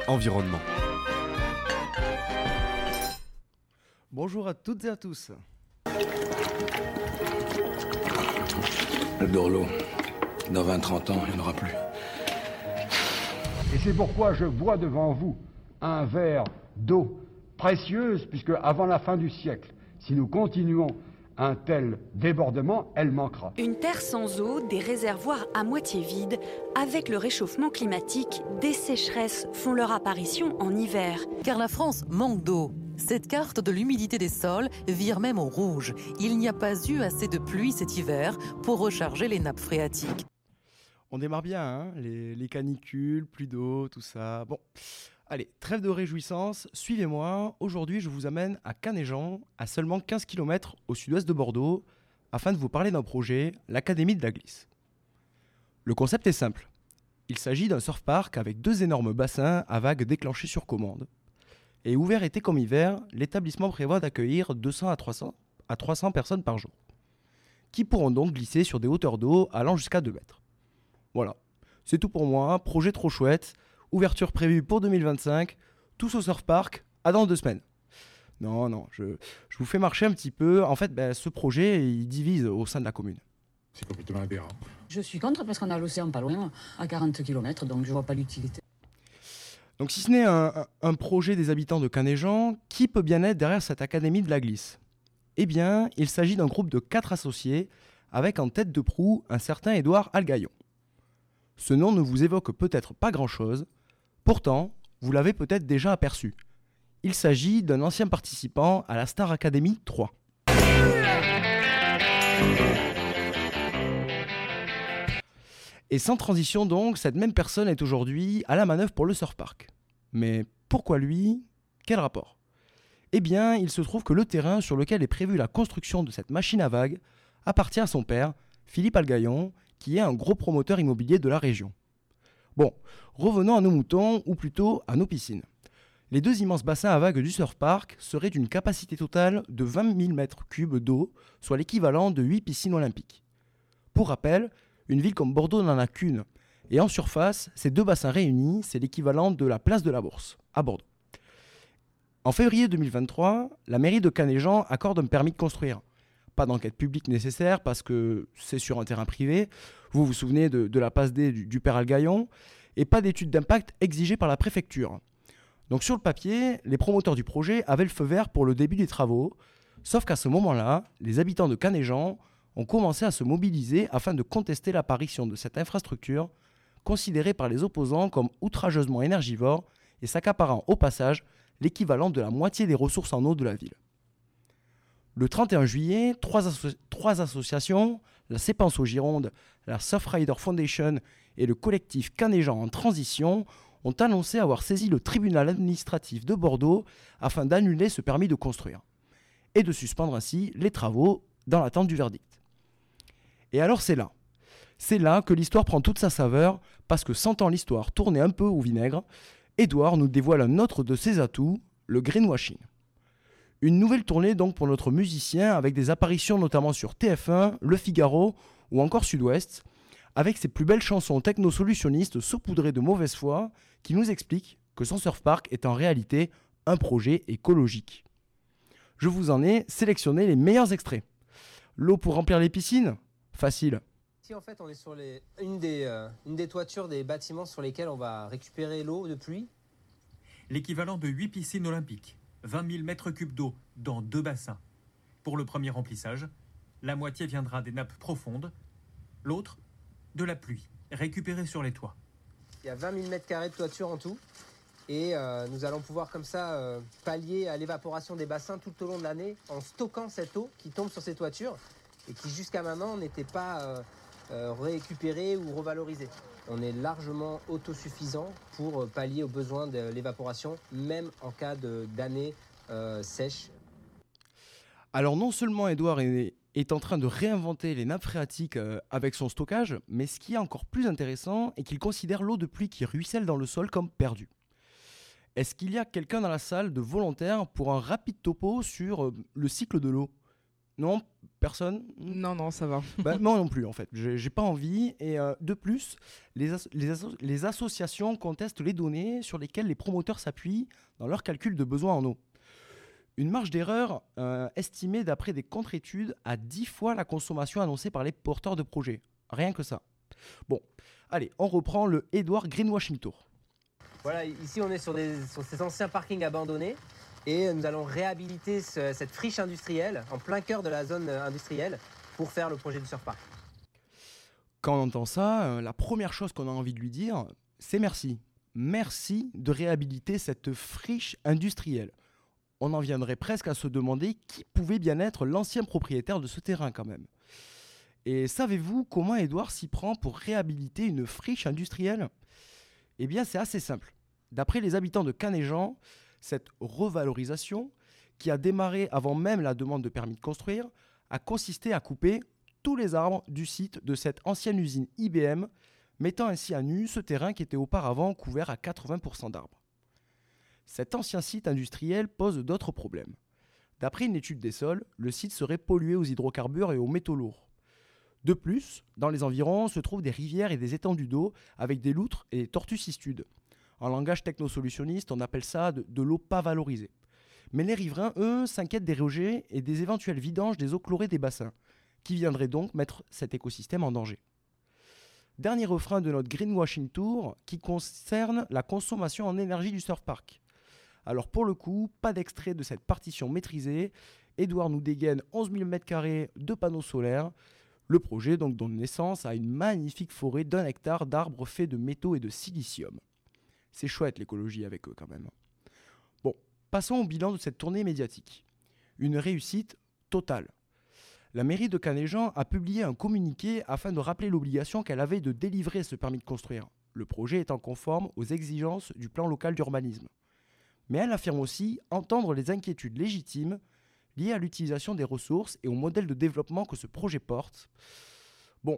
Environnement. Bonjour à toutes et à tous. De l'eau, dans 20-30 ans, il n'y en aura plus. Et c'est pourquoi je vois devant vous un verre d'eau précieuse, puisque avant la fin du siècle, si nous continuons un tel débordement, elle manquera. Une terre sans eau, des réservoirs à moitié vides. Avec le réchauffement climatique, des sécheresses font leur apparition en hiver. Car la France manque d'eau. Cette carte de l'humidité des sols vire même au rouge. Il n'y a pas eu assez de pluie cet hiver pour recharger les nappes phréatiques. On démarre bien, hein, les canicules, plus d'eau, tout ça. Bon, allez, trêve de réjouissance, suivez-moi. Aujourd'hui, je vous amène à Canéjan, à seulement 15 km au sud-ouest de Bordeaux, afin de vous parler d'un projet, l'Académie de la Glisse. Le concept est simple. Il s'agit d'un surf park avec 2 énormes bassins à vagues déclenchés sur commande. Et ouvert été comme hiver, l'établissement prévoit d'accueillir 200 à 300 personnes par jour, qui pourront donc glisser sur des hauteurs d'eau allant jusqu'à 2 mètres. Voilà, c'est tout pour moi, projet trop chouette, ouverture prévue pour 2025, tous au surf park, à dans 2 semaines. Non, je vous fais marcher un petit peu. En fait, ce projet, il divise au sein de la commune. C'est complètement aberrant. Je suis contre parce qu'on a l'océan pas loin, à 40 km, donc je vois pas l'utilité. Donc si ce n'est un projet des habitants de Canéjan, qui peut bien être derrière cette Académie de la Glisse ? Eh bien, il s'agit d'un groupe de 4 associés, avec en tête de proue un certain Édouard Algaillon. Ce nom ne vous évoque peut-être pas grand-chose, pourtant, vous l'avez peut-être déjà aperçu. Il s'agit d'un ancien participant à la Star Academy 3. Et sans transition donc, cette même personne est aujourd'hui à la manœuvre pour le surf park. Mais pourquoi lui ? Quel rapport ? Eh bien, il se trouve que le terrain sur lequel est prévue la construction de cette machine à vagues appartient à son père, Philippe Algaillon, qui est un gros promoteur immobilier de la région. Bon, revenons à nos moutons, ou plutôt à nos piscines. Les 2 immenses bassins à vagues du surf park seraient d'une capacité totale de 20 000 m3 d'eau, soit l'équivalent de 8 piscines olympiques. Pour rappel, une ville comme Bordeaux n'en a qu'une, et en surface, ces 2 bassins réunis, c'est l'équivalent de la place de la Bourse, à Bordeaux. En février 2023, la mairie de Canéjan accorde un permis de construire. Pas d'enquête publique nécessaire parce que c'est sur un terrain privé. Vous vous souvenez de la passe D du père Algaillon. Et pas d'étude d'impact exigée par la préfecture. Donc sur le papier, les promoteurs du projet avaient le feu vert pour le début des travaux. Sauf qu'à ce moment-là, les habitants de Canéjan ont commencé à se mobiliser afin de contester l'apparition de cette infrastructure, considérée par les opposants comme outrageusement énergivore et s'accaparant au passage l'équivalent de la moitié des ressources en eau de la ville. Le 31 juillet, 3 associations, la Sépense aux Girondes, la Surfrider Foundation et le collectif Canéjan en transition, ont annoncé avoir saisi le tribunal administratif de Bordeaux afin d'annuler ce permis de construire et de suspendre ainsi les travaux dans l'attente du verdict. Et alors c'est là que l'histoire prend toute sa saveur parce que sentant l'histoire tourner un peu au vinaigre, Édouard nous dévoile un autre de ses atouts, le greenwashing. Une nouvelle tournée donc pour notre musicien avec des apparitions notamment sur TF1, Le Figaro ou encore Sud-Ouest, avec ses plus belles chansons techno-solutionnistes saupoudrées de mauvaise foi qui nous expliquent que son surf park est en réalité un projet écologique. Je vous en ai sélectionné les meilleurs extraits. L'eau pour remplir les piscines ? Facile. Ici, en fait, on est sur une des toitures des bâtiments sur lesquels on va récupérer l'eau de pluie. L'équivalent de 8 piscines olympiques, 20 000 m3 d'eau dans 2 bassins. Pour le premier remplissage, la moitié viendra des nappes profondes, l'autre de la pluie, récupérée sur les toits. Il y a 20 000 m2 de toiture en tout. Et nous allons pouvoir comme ça pallier à l'évaporation des bassins tout au long de l'année en stockant cette eau qui tombe sur ces toitures et qui jusqu'à maintenant n'était pas récupérée ou revalorisée. On est largement autosuffisant pour pallier aux besoins de l'évaporation, même en cas d'année sèche. Alors non seulement Édouard est en train de réinventer les nappes phréatiques avec son stockage, mais ce qui est encore plus intéressant est qu'il considère l'eau de pluie qui ruisselle dans le sol comme perdue. Est-ce qu'il y a quelqu'un dans la salle de volontaire pour un rapide topo sur le cycle de l'eau ? Non ? Personne? Non, ça va. Bah, moi non plus en fait, j'ai pas envie. Et de plus, les associations contestent les données sur lesquelles les promoteurs s'appuient dans leur calcul de besoins en eau. Une marge d'erreur estimée d'après des contre-études à 10 fois la consommation annoncée par les porteurs de projets. Rien que ça. Bon, allez, on reprend le Edward Greenwashing Tour. Voilà, ici on est sur ces anciens parkings abandonnés et nous allons réhabiliter cette friche industrielle en plein cœur de la zone industrielle pour faire le projet du surf park. Quand on entend ça, la première chose qu'on a envie de lui dire, c'est merci. Merci de réhabiliter cette friche industrielle. On en viendrait presque à se demander qui pouvait bien être l'ancien propriétaire de ce terrain quand même. Et savez-vous comment Edouard s'y prend pour réhabiliter une friche industrielle ? Eh bien, c'est assez simple. D'après les habitants de Canéjan, cette revalorisation, qui a démarré avant même la demande de permis de construire, a consisté à couper tous les arbres du site de cette ancienne usine IBM, mettant ainsi à nu ce terrain qui était auparavant couvert à 80% d'arbres. Cet ancien site industriel pose d'autres problèmes. D'après une étude des sols, le site serait pollué aux hydrocarbures et aux métaux lourds. De plus, dans les environs se trouvent des rivières et des étendues d'eau avec des loutres et des tortues cistudes. En langage technosolutionniste, on appelle ça de l'eau pas valorisée. Mais les riverains, eux, s'inquiètent des rejets et des éventuels vidanges des eaux chlorées des bassins, qui viendraient donc mettre cet écosystème en danger. Dernier refrain de notre Greenwashing Tour qui concerne la consommation en énergie du surf park. Alors pour le coup, pas d'extrait de cette partition maîtrisée. Edouard nous dégaine 11 000 m² de panneaux solaires. Le projet donc donne naissance à une magnifique forêt d'1 hectare d'arbres faits de métaux et de silicium. C'est chouette l'écologie avec eux quand même. Bon, passons au bilan de cette tournée médiatique. Une réussite totale. La mairie de Canéjan a publié un communiqué afin de rappeler l'obligation qu'elle avait de délivrer ce permis de construire, le projet étant conforme aux exigences du plan local d'urbanisme. Mais elle affirme aussi entendre les inquiétudes légitimes liées à l'utilisation des ressources et au modèle de développement que ce projet porte. Bon,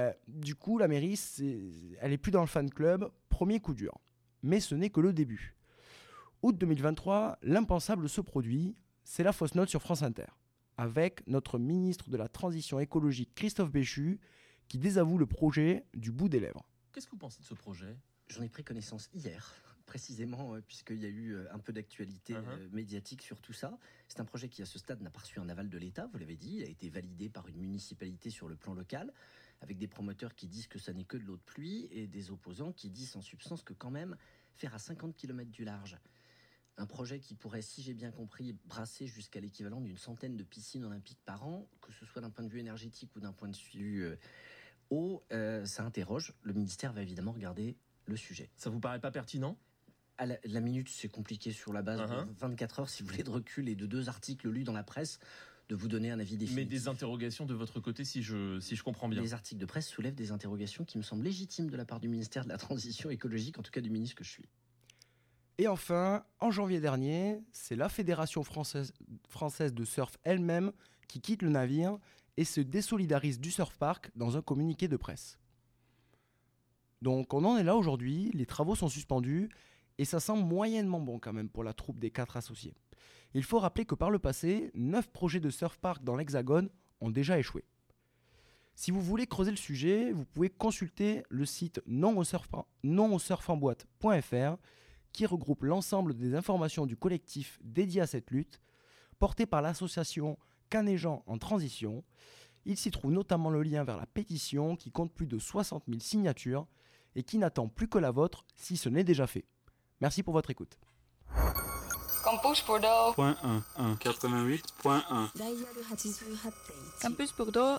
du coup, la mairie, elle est plus dans le fan club, premier coup dur. Mais ce n'est que le début. Août 2023, l'impensable se produit, c'est la fausse note sur France Inter, avec notre ministre de la Transition écologique Christophe Béchu, qui désavoue le projet du bout des lèvres. Qu'est-ce que vous pensez de ce projet ? J'en ai pris connaissance hier, précisément, puisqu'il y a eu un peu d'actualité médiatique sur tout ça. C'est un projet qui, à ce stade, n'a pas reçu un aval de l'État, vous l'avez dit. Il a été validé par une municipalité sur le plan local, avec des promoteurs qui disent que ça n'est que de l'eau de pluie, et des opposants qui disent en substance que quand même, faire à 50 km du large, un projet qui pourrait, si j'ai bien compris, brasser jusqu'à l'équivalent d'une centaine de piscines olympiques par an, que ce soit d'un point de vue énergétique ou d'un point de vue eau, ça interroge. Le ministère va évidemment regarder le sujet. Ça vous paraît pas pertinent ? À la minute, c'est compliqué sur la base de 24 heures, si vous voulez, de recul et de 2 articles lus dans la presse, de vous donner un avis définitif. Mais des interrogations de votre côté, si je comprends bien. Les articles de presse soulèvent des interrogations qui me semblent légitimes de la part du ministère de la Transition écologique, en tout cas du ministre que je suis. Et enfin, en janvier dernier, c'est la Fédération française de surf elle-même qui quitte le navire et se désolidarise du surf park dans un communiqué de presse. Donc on en est là aujourd'hui, les travaux sont suspendus et ça semble moyennement bon quand même pour la troupe des 4 associés. Il faut rappeler que par le passé, 9 projets de surf park dans l'Hexagone ont déjà échoué. Si vous voulez creuser le sujet, vous pouvez consulter le site nonausurfenboîte.fr qui regroupe l'ensemble des informations du collectif dédié à cette lutte, porté par l'association Canéjan en transition. Il s'y trouve notamment le lien vers la pétition qui compte plus de 60 000 signatures et qui n'attend plus que la vôtre si ce n'est déjà fait. Merci pour votre écoute. Campus Bordeaux. Point 1, 88.1. Campus Bordeaux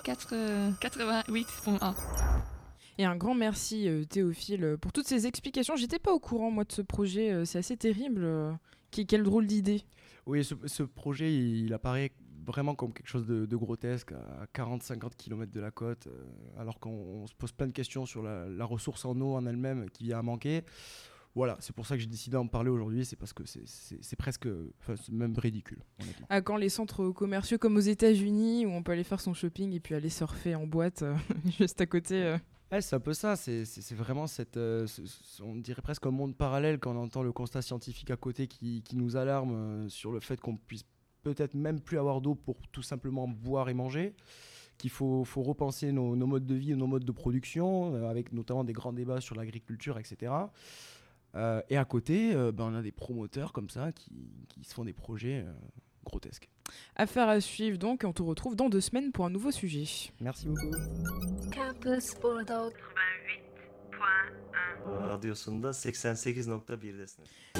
88.1. Et un grand merci Théophile pour toutes ces explications. J'étais pas au courant moi de ce projet, c'est assez terrible. Quelle drôle d'idée. Oui, ce projet il apparaît vraiment comme quelque chose de grotesque à 40-50 km de la côte, alors qu'on se pose plein de questions sur la ressource en eau en elle-même qui vient à manquer. Voilà, c'est pour ça que j'ai décidé d'en parler aujourd'hui, c'est parce que c'est presque, c'est même ridicule, honnêtement. À quand les centres commerciaux comme aux États-Unis où on peut aller faire son shopping et puis aller surfer en boîte juste à côté Ouais, c'est un peu ça, c'est vraiment on dirait presque un monde parallèle quand on entend le constat scientifique à côté qui nous alarme sur le fait qu'on puisse peut-être même plus avoir d'eau pour tout simplement boire et manger, qu'il faut repenser nos modes de vie, nos modes de production, avec notamment des grands débats sur l'agriculture, etc. Et à côté, on a des promoteurs comme ça qui se font des projets grotesques. Affaire à suivre donc, et on te retrouve dans 2 semaines pour un nouveau sujet. Merci beaucoup. Campus Bordeaux 88.1 Radyosunda 88.1'desiniz.